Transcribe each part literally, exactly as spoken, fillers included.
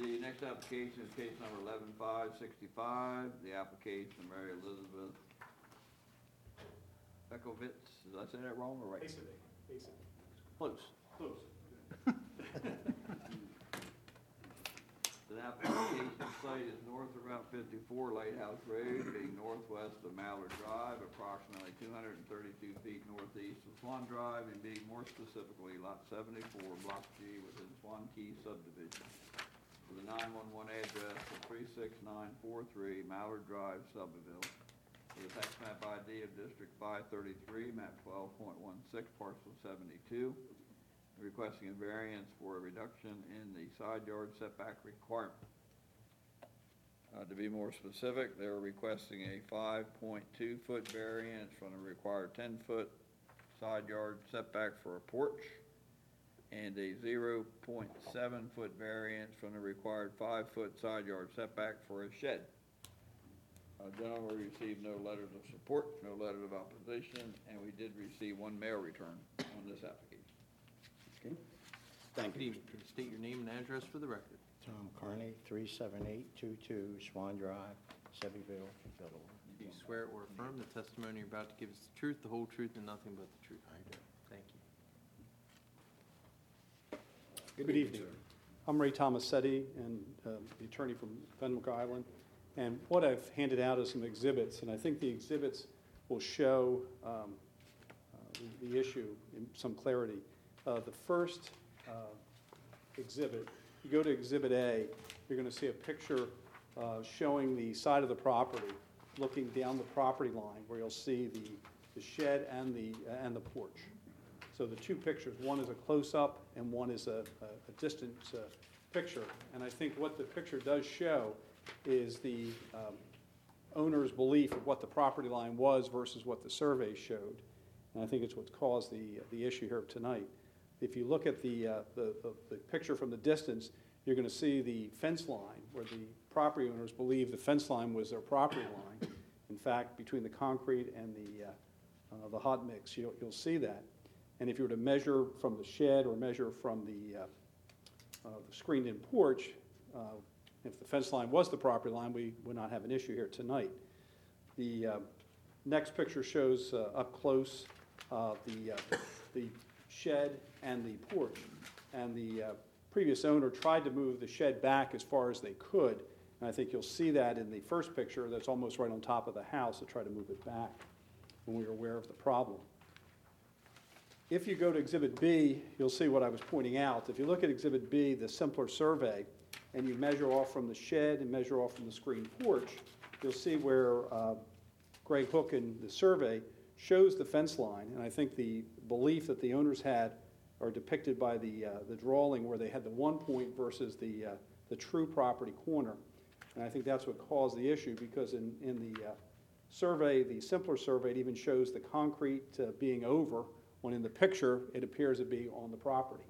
The next application is case number eleven five sixty-five, the application of Mary Elizabeth Bekovitz. Did I say that wrong or right? Basically, basically. Close. Close. The application site is north of Route fifty-four Lighthouse Road, being northwest of Mallard Drive, approximately two hundred thirty-two feet northeast of Swan Drive, and being more specifically Lot seventy-four, Block G, within Swan Key subdivision, with a nine one one address of three six nine four three Mallard Drive, Subbaville, with a tax map I D of District five thirty-three, map twelve point one six, parcel seventy-two, requesting a variance for a reduction in the side yard setback requirement. Uh, to be more specific, they're requesting a five point two foot variance from the required ten foot side yard setback for a porch, and a zero point seven foot variance from the required five foot side yard setback for a shed. Uh, gentlemen, we received no letters of support, no letters of opposition, and we did receive one mail return on this application. Okay. Thank Good you. evening. Can you state your name and address for the record? Tom Carney, three seven eight two two Swan Drive, Sebbyville, Delaware. Do you swear or affirm the testimony you're about to give is the truth, the whole truth, and nothing but the truth? I do. Thank you. Good evening. I'm Ray Tomasetti, and uh, the attorney from Fenwick Island. And what I've handed out is some exhibits, and I think the exhibits will show um, uh, the, the issue in some clarity. Uh, the first uh, exhibit, you go to Exhibit A, you're going to see a picture uh, showing the side of the property, looking down the property line, where you'll see the, the shed and the uh, and the porch. So the two pictures, one is a close-up and one is a, a, a distant uh, picture. And I think what the picture does show is the um, owner's belief of what the property line was versus what the survey showed. And I think it's what caused the, the issue here tonight. If you look at the, uh, the, the, the picture from the distance, you're going to see the fence line, where the property owners believe the fence line was their property line. In fact, between the concrete and the, uh, uh, the hot mix, you'll, you'll see that. And if you were to measure from the shed or measure from the, uh, uh, the screened-in porch, uh, if the fence line was the property line, we would not have an issue here tonight. The uh, next picture shows uh, up close uh, the, uh, the shed and the porch. And the uh, previous owner tried to move the shed back as far as they could. And I think you'll see that in the first picture that's almost right on top of the house to try to move it back when we were aware of the problem. If you go to Exhibit B, you'll see what I was pointing out. If you look at Exhibit B, the simpler survey, and you measure off from the shed and measure off from the screened porch, you'll see where uh, Greg Hook in the survey shows the fence line. And I think the belief that the owners had are depicted by the, uh, the drawing where they had the one point versus the, uh, the true property corner. And I think that's what caused the issue, because in, in the uh, survey, the simpler survey, it even shows the concrete uh, being over, when in the picture it appears to be on the property.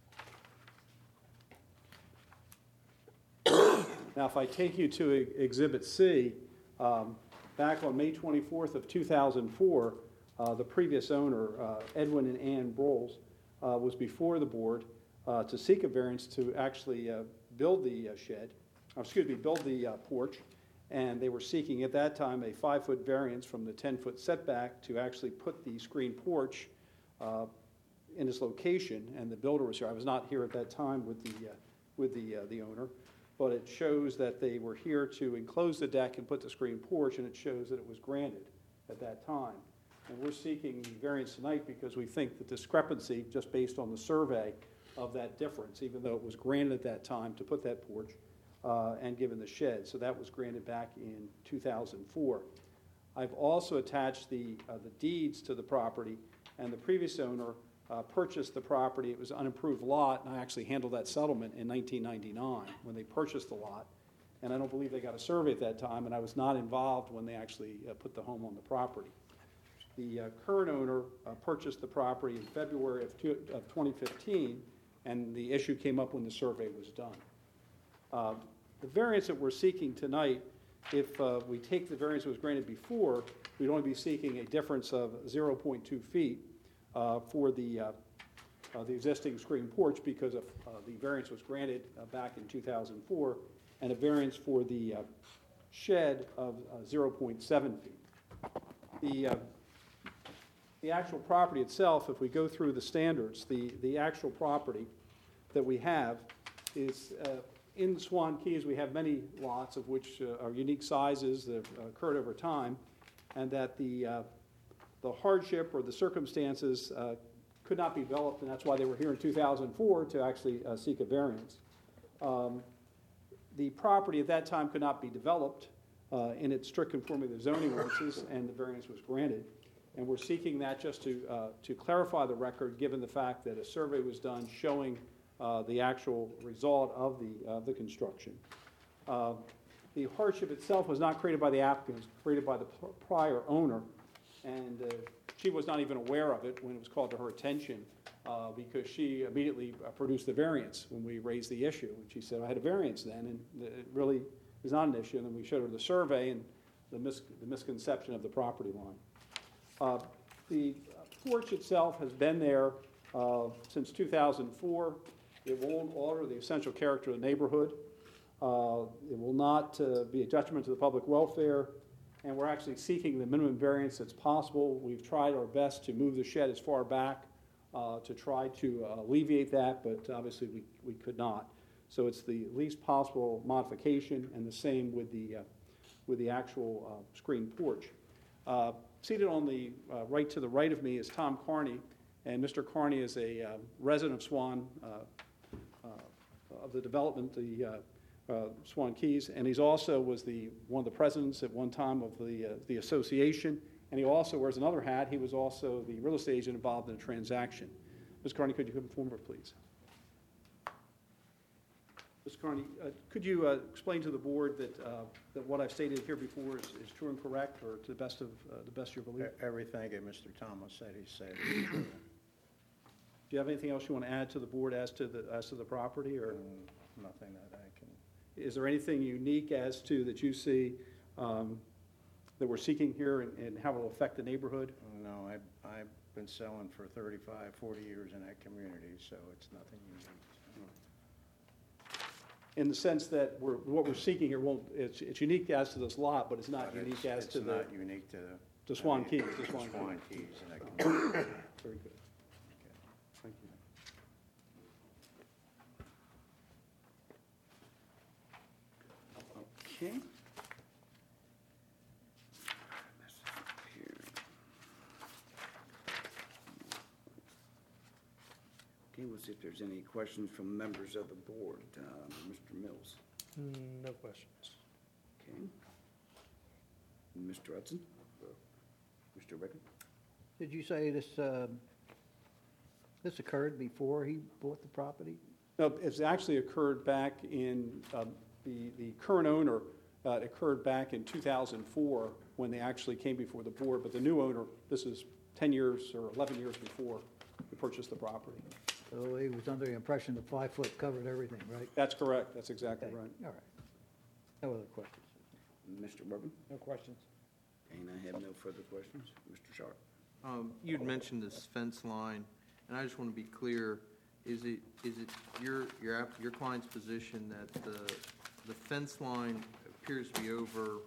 Now, if I take you to e- Exhibit C, um, back on May twenty-fourth of two thousand four, uh, the previous owner, uh, Edwin and Ann Broles, uh, was before the board uh, to seek a variance to actually uh, build the uh, shed, uh, excuse me, build the uh, porch, and they were seeking at that time a five-foot variance from the ten-foot setback to actually put the screened porch uh, in its location, and the builder was here. I was not here at that time with the uh, with the uh, the owner. But it shows that they were here to enclose the deck and put the screened porch, and it shows that it was granted at that time. And we're seeking the variance tonight because we think the discrepancy, just based on the survey, of that difference, even though it was granted at that time to put that porch uh, and given the shed. So that was granted back in two thousand four. I've also attached the, uh, the deeds to the property, and the previous owner Uh, purchased the property. It was an unimproved lot, and I actually handled that settlement in nineteen ninety-nine when they purchased the lot. And I don't believe they got a survey at that time, and I was not involved when they actually uh, put the home on the property. The uh, current owner uh, purchased the property in February of, two, of twenty fifteen, and the issue came up when the survey was done. Uh, the variance that we're seeking tonight, if uh, we take the variance that was granted before, we'd only be seeking a difference of zero point two feet. Uh, for the uh, uh, the existing screen porch because of, uh, the variance was granted uh, back in two thousand four, and a variance for the uh, shed of uh, zero point seven feet. The, uh, the actual property itself, if we go through the standards, the, the actual property that we have is, uh, in Swan Keys, we have many lots of which uh, are unique sizes that have occurred over time, and that the, uh, the hardship or the circumstances uh, could not be developed, and that's why they were here in two thousand four to actually uh, seek a variance. Um, the property at that time could not be developed uh, in its strict conformity with the zoning ordinances, and the variance was granted. And we're seeking that just to, uh, to clarify the record, given the fact that a survey was done showing uh, the actual result of the, uh, the construction. Uh, the hardship itself was not created by the applicant, it was created by the p- prior owner, and uh, she was not even aware of it when it was called to her attention, uh, because she immediately uh, produced the variance when we raised the issue. And she said, I had a variance then, and it really is not an issue. And then we showed her the survey and the, mis- the misconception of the property line. Uh, the porch itself has been there uh, since two thousand four. It won't alter the essential character of the neighborhood. Uh, it will not uh, be a detriment to the public welfare, and we're actually seeking the minimum variance that's possible. We've tried our best to move the shed as far back uh, to try to uh, alleviate that, but obviously we, we could not. So it's the least possible modification, and the same with the, uh, with the actual uh, screen porch. Uh, Seated on the uh, right to the right of me is Tom Carney, and Mister Carney is a uh, resident of Swan, uh, uh, of the development, the uh, uh, Swan Keys, and he's also was the one of the presidents at one time of the uh, the association, and he also wears another hat. He was also the real estate agent involved in a transaction. Mister Carney, could you come forward, please? Mister Carney, uh, could you uh, explain to the board that, uh, that what I've stated here before is, is true and correct, or to the best of uh, the best of your belief? E- Everything that Mister Thomas said, he said. is true. Do you have anything else you want to add to the board as to the as to the property, or Mm, Nothing that I can, is there anything unique as to that you see um, that we're seeking here, and, and how it will affect the neighborhood? no, I, I've been selling for thirty-five, forty years in that community, so it's nothing unique. In the sense that we're, what we're seeking here won't, it's, it's unique as to this lot, but it's not But unique it's- as to It's the, not unique to. to Swan I mean, Keys, to Swan Swan Keys in that community. very good. Thank you. Okay. Okay, we'll see if there's any questions from members of the board. Um, Mister Mills. No questions. Okay. Mister Hudson? Mister Rickard? Did you say this, um, this occurred before he bought the property? No, it's actually occurred back in, um, the, the current owner, uh, it occurred back in two thousand four when they actually came before the board, but the new owner, this is ten years or eleven years before we purchased the property. So he was under the impression the five-foot covered everything, right? That's correct, that's exactly Okay, right. all right. No other questions? Mister Bourbon? No questions. And I have no further questions. Mister Sharp? Um, You'd mentioned this fence line, and I just want to be clear, is it, is it your, your app- your client's position that the, the fence line appears to be over,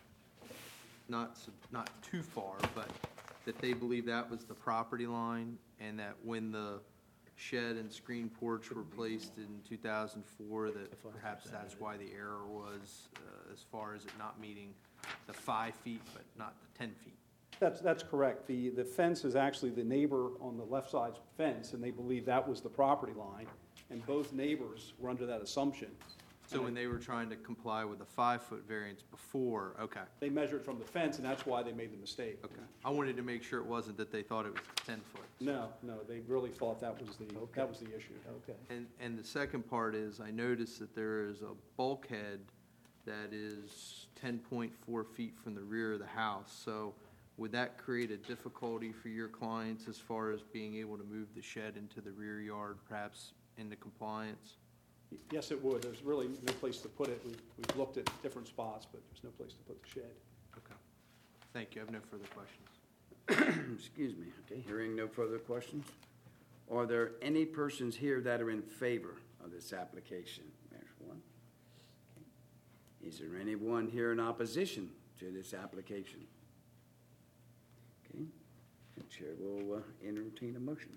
not, sub- not too far, but that they believe that was the property line, and that when the shed and screen porch were placed in two thousand four, that perhaps that's why the error was, uh, as far as it not meeting the five feet, but not the ten feet? That's, that's correct. The, the fence is actually the neighbor on the left side's fence, and they believe that was the property line, and both neighbors were under that assumption. So when they were trying to comply with the five-foot variance before, okay, They measured from the fence, and that's why they made the mistake. okay. I wanted to make sure it wasn't that they thought it was ten-foot. No, no, they really thought that was the, Okay. that was the issue. Okay. And, and the second part is, I noticed that there is a bulkhead that is ten point four feet from the rear of the house. So would that create a difficulty for your clients as far as being able to move the shed into the rear yard, perhaps into compliance? Yes, it would. There's really no place to put it. We've, we've looked at different spots, but there's no place to put the shed. Okay. Thank you. I have no further questions. Excuse me. Okay, hearing no further questions. Are there any persons here that are in favor of this application? There's one. Okay. Is there anyone here in opposition to this application? Okay. The chair will uh, entertain a motion.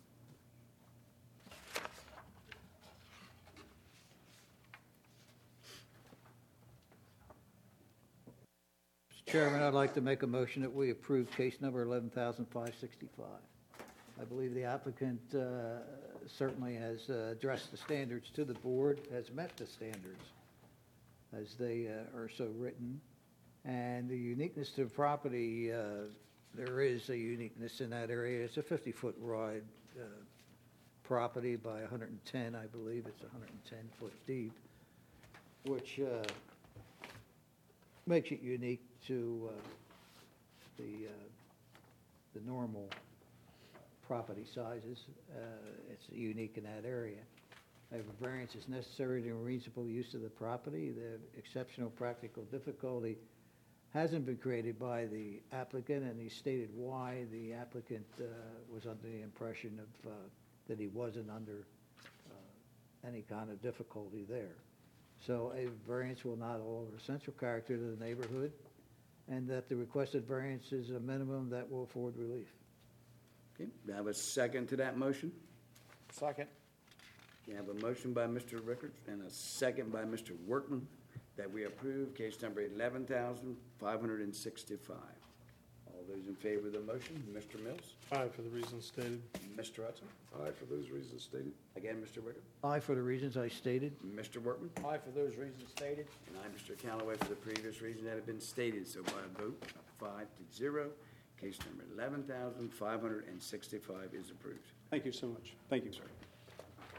Mister Chairman, I'd like to make a motion that we approve case number eleven thousand five sixty-five. I believe the applicant uh, certainly has uh, addressed the standards to the board, has met the standards as they uh, are so written. And the uniqueness to the property, uh, there is a uniqueness in that area. It's a fifty-foot wide uh, property by one hundred ten, I believe. It's one hundred ten foot deep, which uh, makes it unique to uh, the, uh, the normal property sizes. Uh, It's unique in that area. If a variance is necessary to reasonable use of the property, the exceptional practical difficulty hasn't been created by the applicant, and he stated why the applicant uh, was under the impression of, uh, that he wasn't under uh, any kind of difficulty there. So a variance will not alter essential character to the neighborhood, and that the requested variance is a minimum that will afford relief. Okay, do I have a second to that motion? Second. You have a motion by Mister Rickards and a second by Mister Workman that we approve case number eleven thousand five hundred sixty-five. All those in favor of the motion, Mister Mills? Aye, for the reasons stated. Mister Hudson? Aye, for those reasons stated. Again, Mister Rickard? Aye, for the reasons I stated. Mister Workman? Aye, for those reasons stated. And I, Mister Callaway, for the previous reason that have been stated. So by a vote of five to zero, case number eleven thousand five hundred sixty-five is approved. Thank you so much. Thank you, sir.